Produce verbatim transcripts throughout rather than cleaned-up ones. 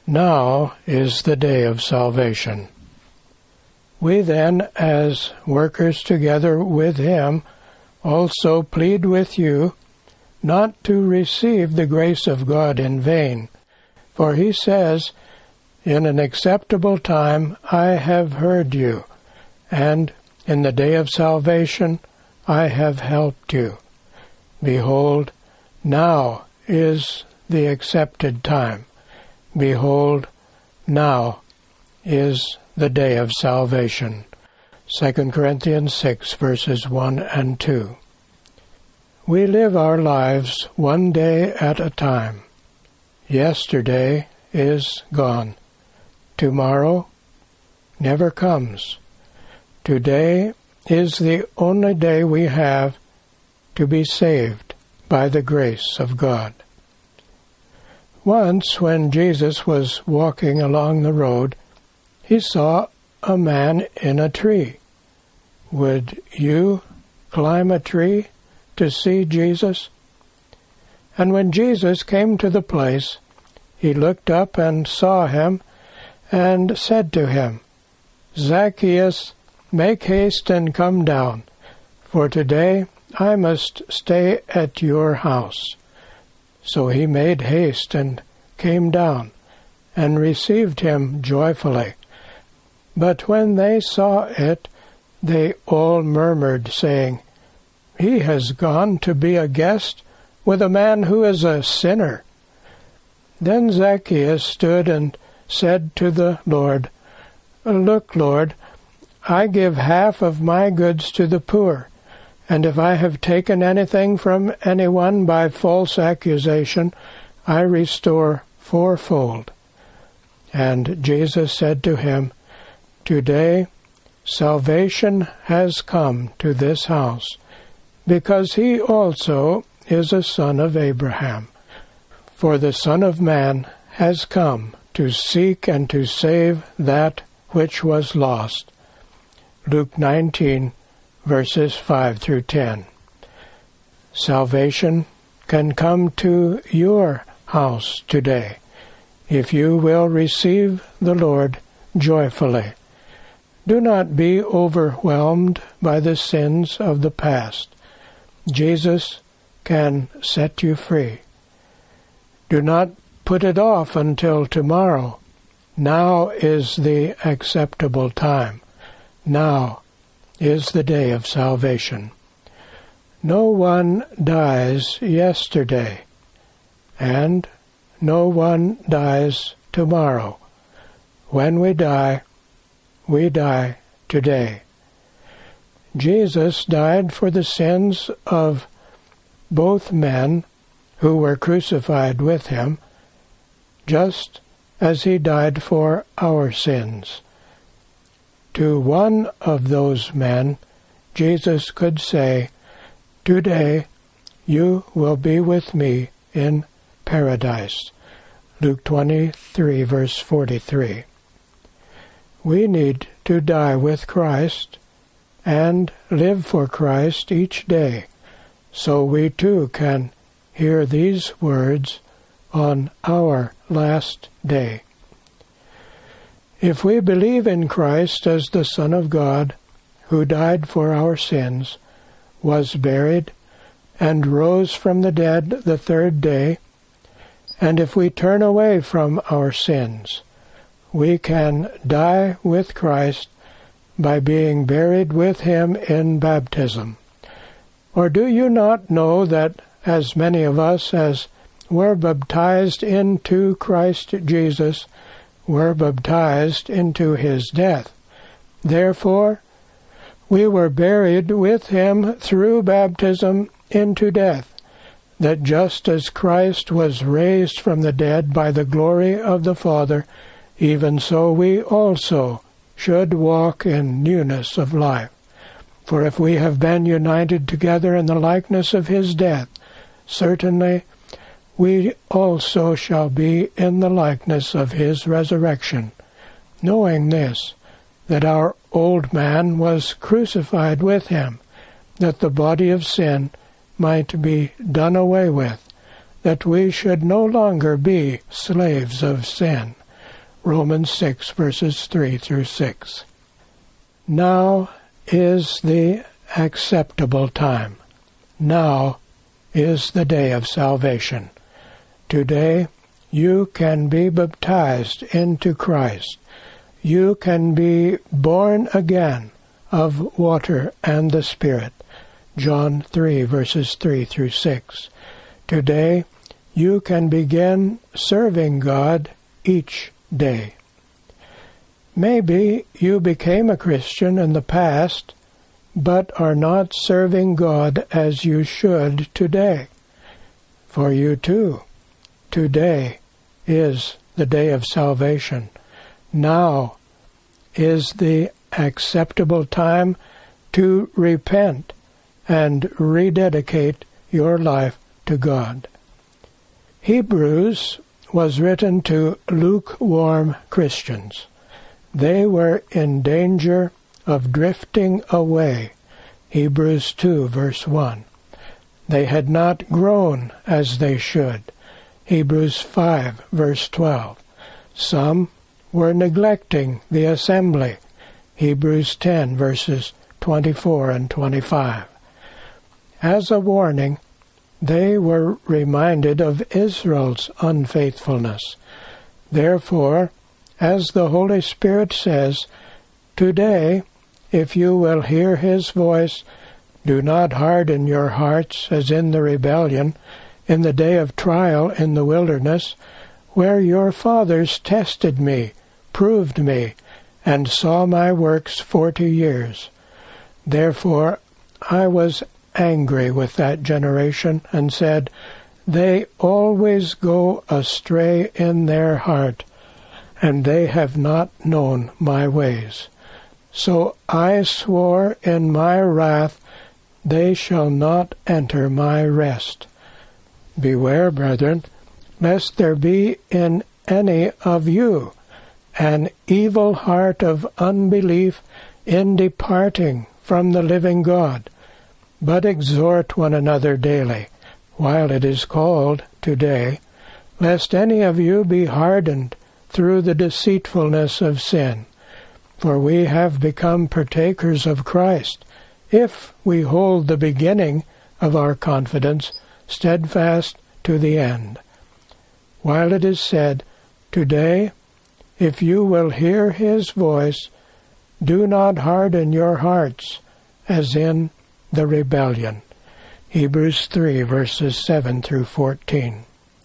Now is the day of salvation. We then, as workers together with him, also plead with you not to receive the grace of God in vain. For he says, in an acceptable time I have heard you, and in the day of salvation I have helped you. Behold, now is the accepted time. Behold, now is the day of salvation. Second Corinthians six, verses one and two. We live our lives one day at a time. Yesterday is gone. Tomorrow never comes. Today is the only day we have to be saved by the grace of God. Once, when Jesus was walking along the road, he saw a man in a tree. Would you climb a tree to see Jesus? And when Jesus came to the place, he looked up and saw him, and said to him, Zacchaeus, make haste and come down, for today I must stay at your house. So he made haste and came down, and received him joyfully. But when they saw it, they all murmured, saying, He has gone to be a guest with a man who is a sinner. Then Zacchaeus stood and said to the Lord, Look, Lord, I give half of my goods to the poor, and if I have taken anything from anyone by false accusation, I restore fourfold. And Jesus said to him, Today salvation has come to this house, because he also is a son of Abraham. For the Son of Man has come to seek and to save that which was lost. Luke nineteen, verses five through ten. Salvation can come to your house today, if you will receive the Lord joyfully. Do not be overwhelmed by the sins of the past. Jesus can set you free. Do not put it off until tomorrow. Now is the acceptable time. Now is the day of salvation. No one dies yesterday, and no one dies tomorrow. When we die, we die today. Jesus died for the sins of both men who were crucified with him, just as he died for our sins. To one of those men, Jesus could say, Today you will be with me in paradise. Luke twenty-three, verse forty-three. We need to die with Christ and live for Christ each day, so we too can hear these words on our last day. If we believe in Christ as the Son of God, who died for our sins, was buried, and rose from the dead the third day, and if we turn away from our sins, we can die with Christ by being buried with him in baptism. Or do you not know that as many of us as were baptized into Christ Jesus were baptized into his death? Therefore, we were buried with him through baptism into death, that just as Christ was raised from the dead by the glory of the Father, even so we also should walk in newness of life. For if we have been united together in the likeness of his death, certainly we also shall be in the likeness of his resurrection, knowing this, that our old man was crucified with him, that the body of sin might be done away with, that we should no longer be slaves of sin. Romans six, verses three through six. Now is the acceptable time. Now is the day of salvation. Today you can be baptized into Christ. You can be born again of water and the Spirit. John three, verses three through six. Today you can begin serving God each day. Maybe you became a Christian in the past, but are not serving God as you should today. For you too, today is the day of salvation. Now is the acceptable time to repent and rededicate your life to God. Hebrews was written to lukewarm Christians. They were in danger of drifting away. Hebrews two, verse one. They had not grown as they should. Hebrews five, verse twelve. Some were neglecting the assembly. Hebrews ten, verses twenty-four and twenty-five. As a warning, they were reminded of Israel's unfaithfulness. Therefore, as the Holy Spirit says, today, if you will hear His voice, do not harden your hearts as in the rebellion, in the day of trial in the wilderness, where your fathers tested me, proved me, and saw my works forty years. Therefore I was angry with that generation, and said, they always go astray in their heart, and they have not known my ways. So I swore in my wrath, they shall not enter my rest. Beware, brethren, lest there be in any of you an evil heart of unbelief in departing from the living God. But exhort one another daily, while it is called today, lest any of you be hardened through the deceitfulness of sin. For we have become partakers of Christ, if we hold the beginning of our confidence steadfast to the end. While it is said, today, if you will hear His voice, do not harden your hearts, as in the rebellion. Hebrews three, verses seven through fourteen.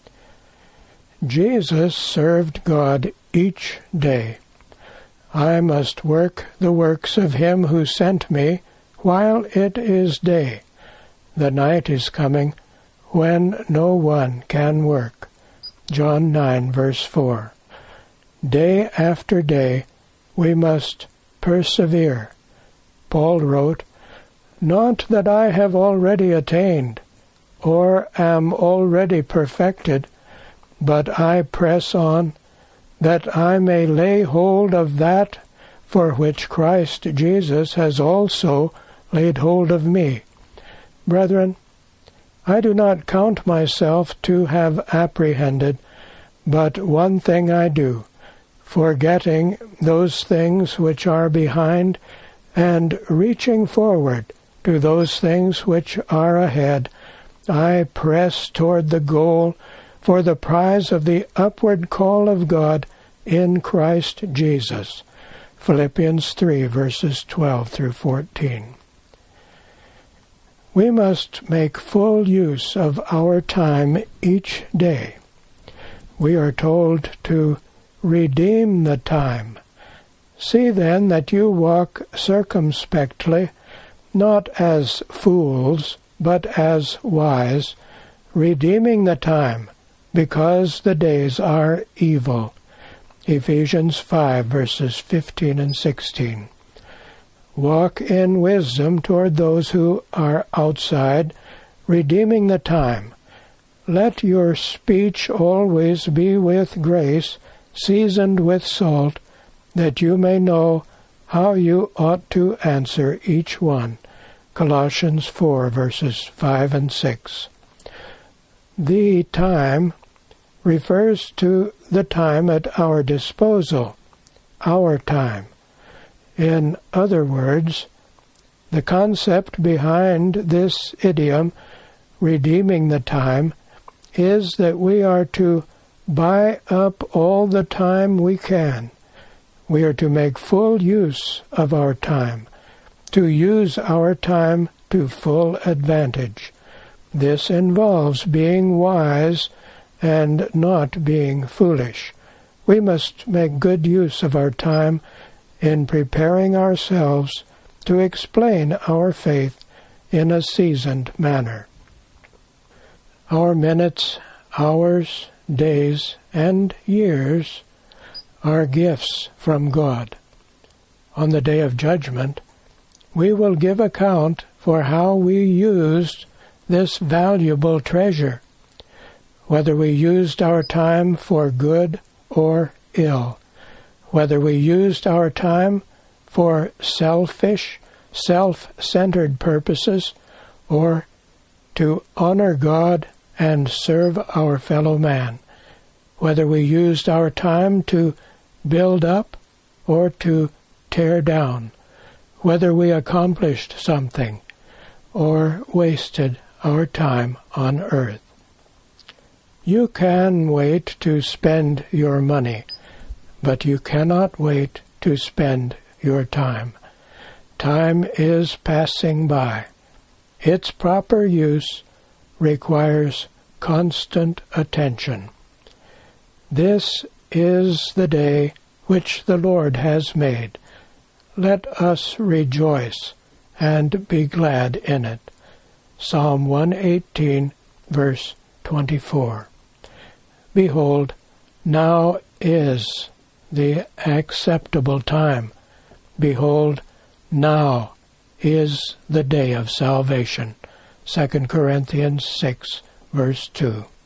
Jesus served God each day. I must work the works of Him who sent me while it is day. The night is coming when no one can work. John nine, verse four. Day after day we must persevere. Paul wrote, not that I have already attained, or am already perfected, but I press on, that I may lay hold of that for which Christ Jesus has also laid hold of me. Brethren, I do not count myself to have apprehended, but one thing I do, forgetting those things which are behind, and reaching forward to those things which are ahead, I press toward the goal for the prize of the upward call of God in Christ Jesus. Philippians three, verses twelve through fourteen. We must make full use of our time each day. We are told to redeem the time. See then that you walk circumspectly, not as fools, but as wise, redeeming the time, because the days are evil. Ephesians five, verses fifteen and sixteen. Walk in wisdom toward those who are outside, redeeming the time. Let your speech always be with grace, seasoned with salt, that you may know how you ought to answer each one. Colossians four, verses five and six. The time refers to the time at our disposal, our time. In other words, the concept behind this idiom, redeeming the time, is that we are to buy up all the time we can. We are to make full use of our time, to use our time to full advantage. This involves being wise and not being foolish. We must make good use of our time in preparing ourselves to explain our faith in a seasoned manner. Our minutes, hours, days, and years are gifts from God. On the day of judgment, we will give account for how we used this valuable treasure, whether we used our time for good or ill, whether we used our time for selfish, self-centered purposes, or to honor God and serve our fellow man, whether we used our time to build up or to tear down, whether we accomplished something or wasted our time on earth. You can wait to spend your money, but you cannot wait to spend your time. Time is passing by. Its proper use requires constant attention. This is the day which the Lord has made. Let us rejoice and be glad in it. Psalm one eighteen, verse twenty-four. Behold, now is the acceptable time. Behold, now is the day of salvation. Second Corinthians six, verse two.